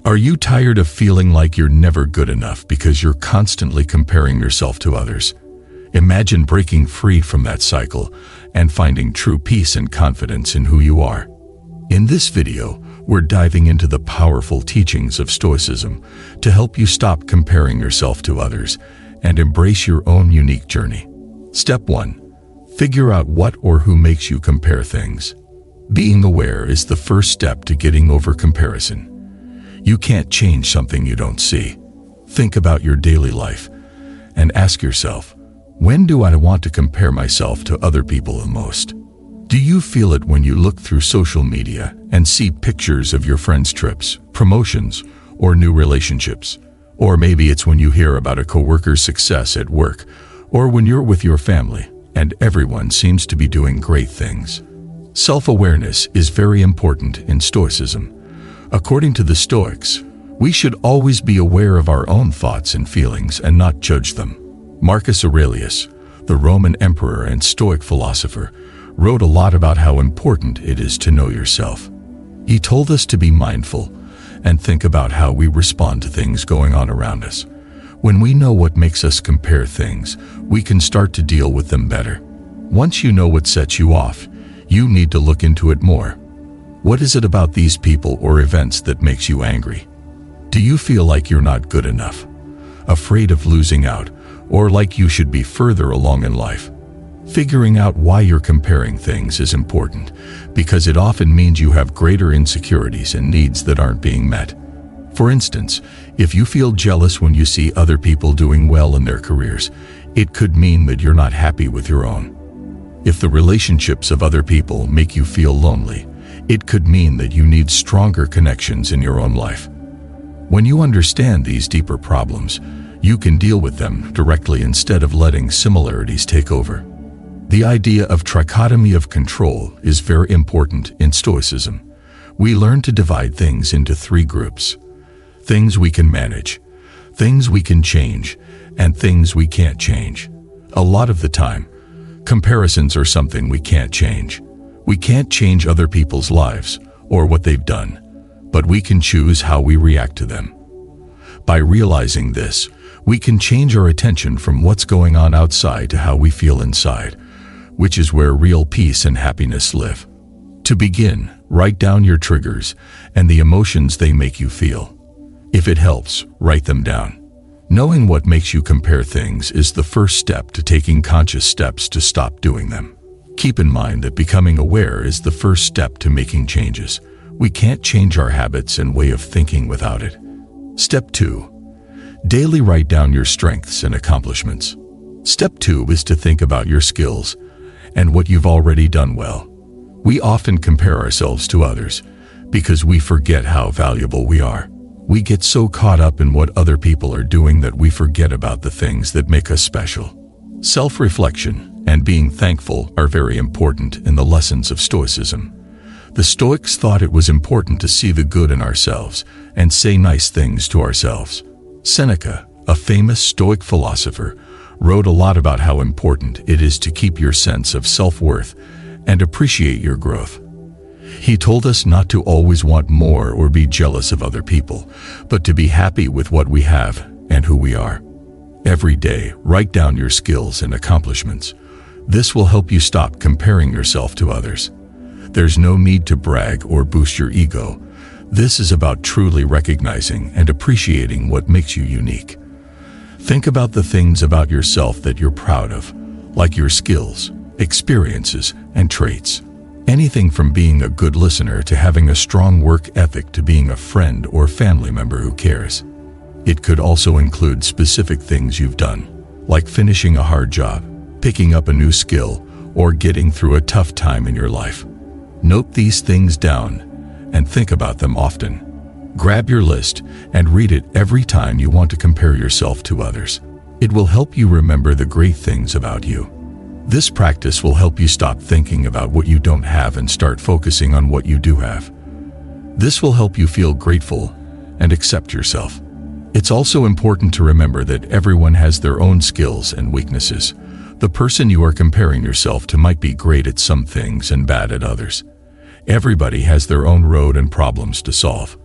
Are you tired of feeling like you're never good enough because you're constantly comparing yourself to others? Imagine breaking free from that cycle and finding true peace and confidence in who you are. In this video, we're diving into the powerful teachings of Stoicism to help you stop comparing yourself to others and embrace your own unique journey. Step 1. Figure out what or who makes you compare things. Being aware is the first step to getting over comparison. You can't change something you don't see. Think about your daily life and ask yourself, when do I want to compare myself to other people the most? Do you feel it when you look through social media and see pictures of your friends' trips, promotions, or new relationships? Or maybe it's when you hear about a coworker's success at work, or when you're with your family and everyone seems to be doing great things. Self-awareness is very important in Stoicism. According to the Stoics, we should always be aware of our own thoughts and feelings and not judge them. Marcus Aurelius, the Roman emperor and Stoic philosopher, wrote a lot about how important it is to know yourself. He told us to be mindful and think about how we respond to things going on around us. When we know what makes us compare things, we can start to deal with them better. Once you know what sets you off, you need to look into it more. What is it about these people or events that makes you angry? Do you feel like you're not good enough, afraid of losing out, or like you should be further along in life? Figuring out why you're comparing things is important because it often means you have greater insecurities and needs that aren't being met. For instance, if you feel jealous when you see other people doing well in their careers, it could mean that you're not happy with your own. If the relationships of other people make you feel lonely, it could mean that you need stronger connections in your own life. When you understand these deeper problems, you can deal with them directly instead of letting similarities take over. The idea of trichotomy of control is very important in Stoicism. We learn to divide things into 3 groups: things we can manage, things we can change, and things we can't change. A lot of the time, comparisons are something we can't change. We can't change other people's lives or what they've done, but we can choose how we react to them. By realizing this, we can change our attention from what's going on outside to how we feel inside, which is where real peace and happiness live. To begin, write down your triggers and the emotions they make you feel. If it helps, write them down. Knowing what makes you compare things is the first step to taking conscious steps to stop doing them. Keep in mind that becoming aware is the first step to making changes. We can't change our habits and way of thinking without it. Step 2. Daily write down your strengths and accomplishments. Step 2 is to think about your skills and what you've already done well. We often compare ourselves to others because we forget how valuable we are. We get so caught up in what other people are doing that we forget about the things that make us special. Self-reflection and being thankful are very important in the lessons of Stoicism. The Stoics thought it was important to see the good in ourselves and say nice things to ourselves. Seneca, a famous Stoic philosopher, wrote a lot about how important it is to keep your sense of self-worth and appreciate your growth. He told us not to always want more or be jealous of other people, but to be happy with what we have and who we are. Every day, write down your skills and accomplishments. This will help you stop comparing yourself to others. There's no need to brag or boost your ego. This is about truly recognizing and appreciating what makes you unique. Think about the things about yourself that you're proud of, like your skills, experiences, and traits. Anything from being a good listener to having a strong work ethic to being a friend or family member who cares. It could also include specific things you've done, like finishing a hard job, picking up a new skill, or getting through a tough time in your life. Note these things down and think about them often. Grab your list and read it every time you want to compare yourself to others. It will help you remember the great things about you. This practice will help you stop thinking about what you don't have and start focusing on what you do have. This will help you feel grateful and accept yourself. It's also important to remember that everyone has their own skills and weaknesses. The person you are comparing yourself to might be great at some things and bad at others. Everybody has their own road and problems to solve.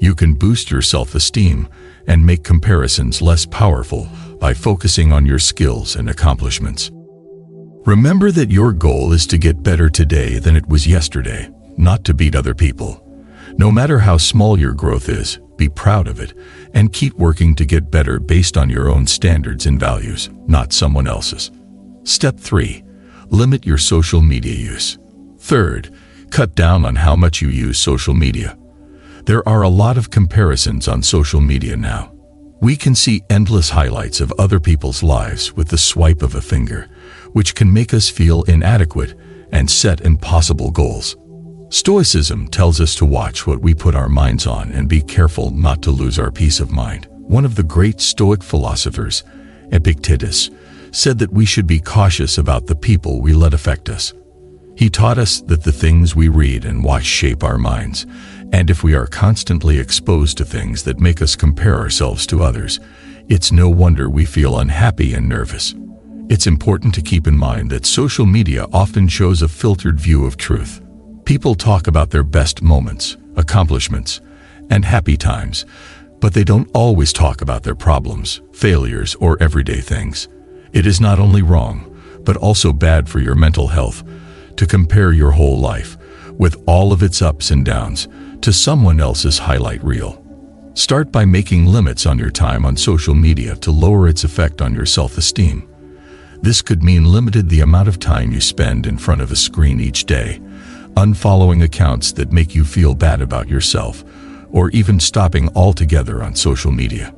You can boost your self-esteem and make comparisons less powerful by focusing on your skills and accomplishments. Remember that your goal is to get better today than it was yesterday, not to beat other people. No matter how small your growth is, be proud of it and keep working to get better based on your own standards and values, not someone else's. Step 3. Limit your social media use. Third, cut down on how much you use social media. There are a lot of comparisons on social media now. We can see endless highlights of other people's lives with the swipe of a finger, which can make us feel inadequate and set impossible goals. Stoicism tells us to watch what we put our minds on and be careful not to lose our peace of mind. One of the great Stoic philosophers, Epictetus, said that we should be cautious about the people we let affect us. He taught us that the things we read and watch shape our minds, and if we are constantly exposed to things that make us compare ourselves to others, it's no wonder we feel unhappy and nervous. It's important to keep in mind that social media often shows a filtered view of truth. People talk about their best moments, accomplishments, and happy times, but they don't always talk about their problems, failures, or everyday things. It is not only wrong, but also bad for your mental health to compare your whole life, with all of its ups and downs, to someone else's highlight reel. Start by making limits on your time on social media to lower its effect on your self-esteem. This could mean limiting the amount of time you spend in front of a screen each day, unfollowing accounts that make you feel bad about yourself, or even stopping altogether on social media.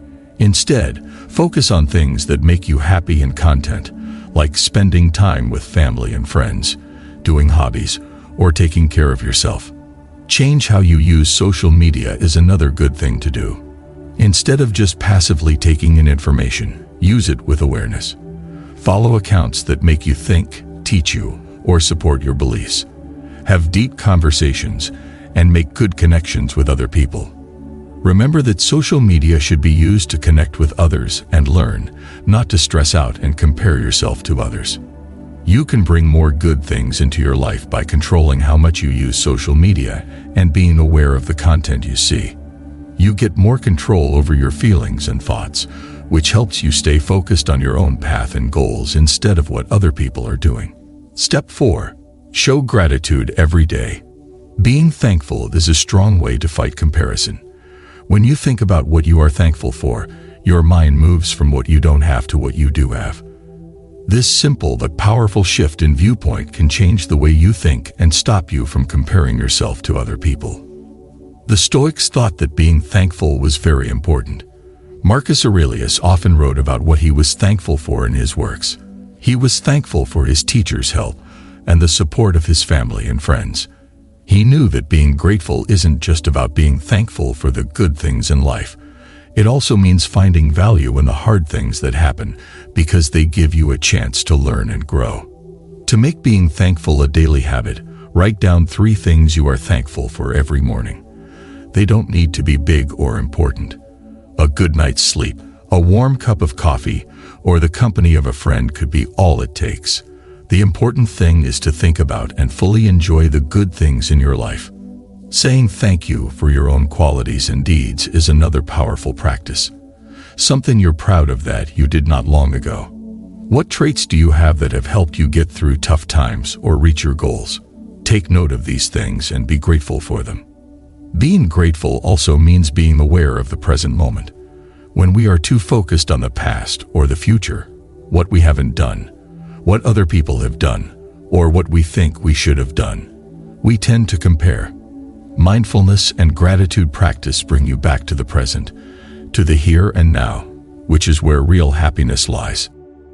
Instead, focus on things that make you happy and content, like spending time with family and friends, doing hobbies, or taking care of yourself. Change how you use social media is another good thing to do. Instead of just passively taking in information, use it with awareness. Follow accounts that make you think, teach you, or support your beliefs. Have deep conversations and make good connections with other people. Remember that social media should be used to connect with others and learn, not to stress out and compare yourself to others. You can bring more good things into your life by controlling how much you use social media and being aware of the content you see. You get more control over your feelings and thoughts, which helps you stay focused on your own path and goals instead of what other people are doing. Step 4. Show gratitude every day. Being thankful is a strong way to fight comparison. When you think about what you are thankful for, your mind moves from what you don't have to what you do have. This simple but powerful shift in viewpoint can change the way you think and stop you from comparing yourself to other people. The Stoics thought that being thankful was very important. Marcus Aurelius often wrote about what he was thankful for in his works. He was thankful for his teachers' help and the support of his family and friends. He knew that being grateful isn't just about being thankful for the good things in life. It also means finding value in the hard things that happen because they give you a chance to learn and grow. To make being thankful a daily habit, write down 3 things you are thankful for every morning. They don't need to be big or important. A good night's sleep, a warm cup of coffee, or the company of a friend could be all it takes. The important thing is to think about and fully enjoy the good things in your life. Saying thank you for your own qualities and deeds is another powerful practice. Something you're proud of that you did not long ago. What traits do you have that have helped you get through tough times or reach your goals? Take note of these things and be grateful for them. Being grateful also means being aware of the present moment. When we are too focused on the past or the future, what we haven't done, what other people have done, or what we think we should have done, we tend to compare. Mindfulness and gratitude practice bring you back to the present, to the here and now, which is where real happiness lies.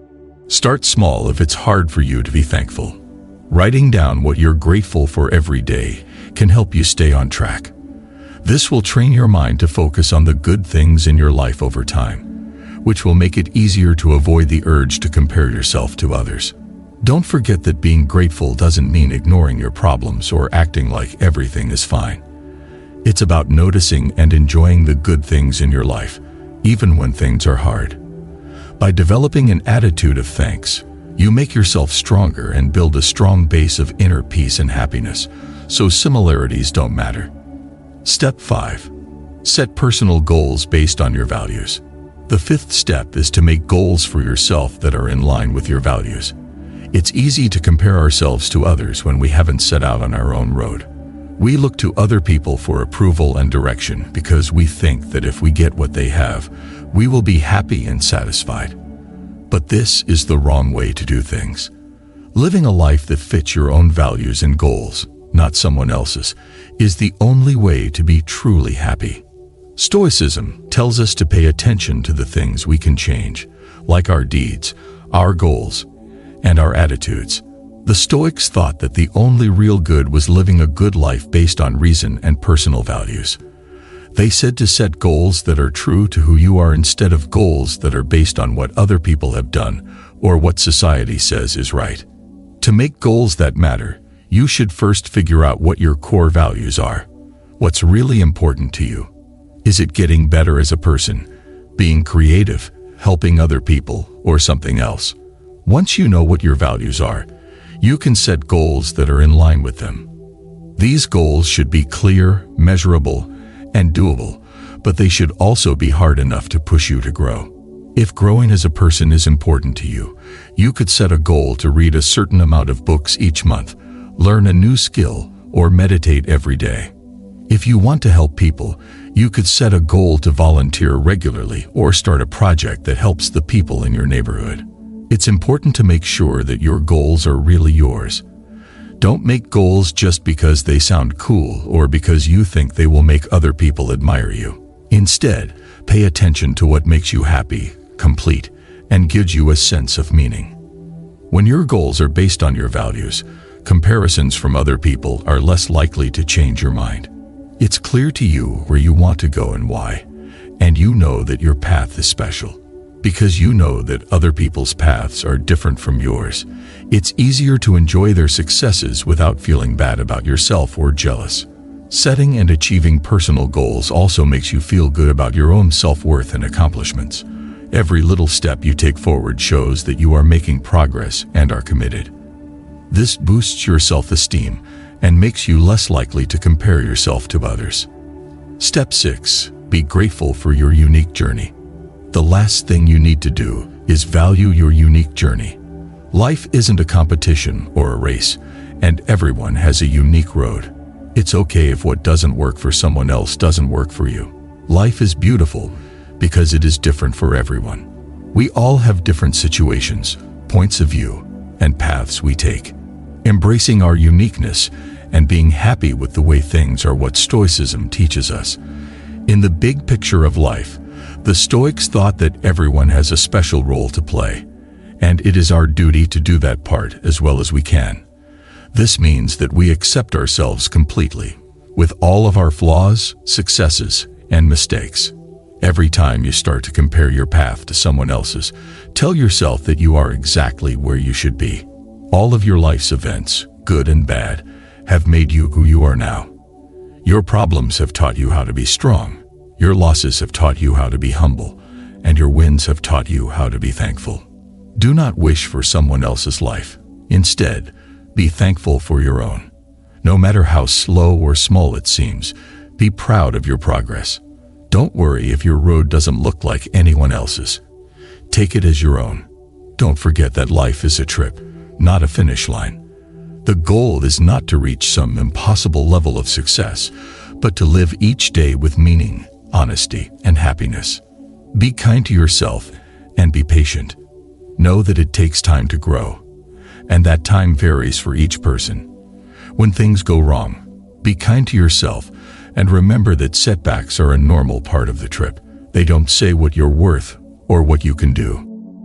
Start small if it's hard for you to be thankful. Writing down what you're grateful for every day can help you stay on track. This will train your mind to focus on the good things in your life over time, which will make it easier to avoid the urge to compare yourself to others. Don't forget that being grateful doesn't mean ignoring your problems or acting like everything is fine. It's about noticing and enjoying the good things in your life, even when things are hard. By developing an attitude of thanks, you make yourself stronger and build a strong base of inner peace and happiness, so similarities don't matter. Step 5. Set personal goals based on your values. The fifth step is to make goals for yourself that are in line with your values. It's easy to compare ourselves to others when we haven't set out on our own road. We look to other people for approval and direction because we think that if we get what they have, we will be happy and satisfied. But this is the wrong way to do things. Living a life that fits your own values and goals, not someone else's, is the only way to be truly happy. Stoicism tells us to pay attention to the things we can change, like our deeds, our goals, and our attitudes. The Stoics thought that the only real good was living a good life based on reason and personal values. They said to set goals that are true to who you are instead of goals that are based on what other people have done or what society says is right. To make goals that matter, you should first figure out what your core values are. What's really important to you? Is it getting better as a person, being creative, helping other people, or something else? Once you know what your values are, you can set goals that are in line with them. These goals should be clear, measurable, and doable, but they should also be hard enough to push you to grow. If growing as a person is important to you, you could set a goal to read a certain amount of books each month, learn a new skill, or meditate every day. If you want to help people, you could set a goal to volunteer regularly or start a project that helps the people in your neighborhood. It's important to make sure that your goals are really yours. Don't make goals just because they sound cool or because you think they will make other people admire you. Instead, pay attention to what makes you happy, complete, and gives you a sense of meaning. When your goals are based on your values, comparisons from other people are less likely to change your mind. It's clear to you where you want to go and why, and you know that your path is special. Because you know that other people's paths are different from yours, it's easier to enjoy their successes without feeling bad about yourself or jealous. Setting and achieving personal goals also makes you feel good about your own self-worth and accomplishments. Every little step you take forward shows that you are making progress and are committed. This boosts your self-esteem and makes you less likely to compare yourself to others. Step 6. Be grateful for your unique journey. The last thing you need to do is value your unique journey. Life isn't a competition or a race, and everyone has a unique road. It's okay if what doesn't work for someone else doesn't work for you. Life is beautiful because it is different for everyone. We all have different situations, points of view, and paths we take. Embracing our uniqueness and being happy with the way things are what Stoicism teaches us. In the big picture of life, the Stoics thought that everyone has a special role to play, and it is our duty to do that part as well as we can. This means that we accept ourselves completely, with all of our flaws, successes, and mistakes. Every time you start to compare your path to someone else's, tell yourself that you are exactly where you should be. All of your life's events, good and bad, have made you who you are now. Your problems have taught you how to be strong. Your losses have taught you how to be humble, and your wins have taught you how to be thankful. Do not wish for someone else's life. Instead, be thankful for your own. No matter how slow or small it seems, be proud of your progress. Don't worry if your road doesn't look like anyone else's. Take it as your own. Don't forget that life is a trip, not a finish line. The goal is not to reach some impossible level of success, but to live each day with meaning, honesty, and happiness. Be kind to yourself and be patient. Know that it takes time to grow, and that time varies for each person. When things go wrong, be kind to yourself and remember that setbacks are a normal part of the trip. They don't say what you're worth or what you can do.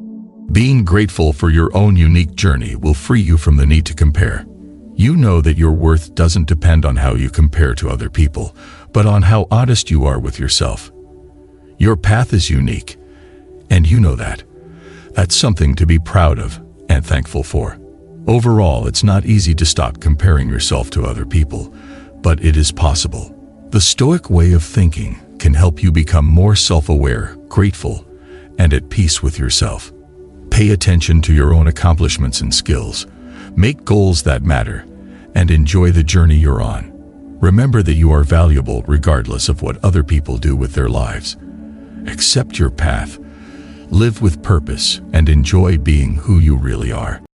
Being grateful for your own unique journey will free you from the need to compare. You know that your worth doesn't depend on how you compare to other people, but on how honest you are with yourself. Your path is unique, and you know that. That's something to be proud of and thankful for. Overall, it's not easy to stop comparing yourself to other people, but it is possible. The Stoic way of thinking can help you become more self-aware, grateful, and at peace with yourself. Pay attention to your own accomplishments and skills. Make goals that matter, and enjoy the journey you're on. Remember that you are valuable regardless of what other people do with their lives. Accept your path, live with purpose, and enjoy being who you really are.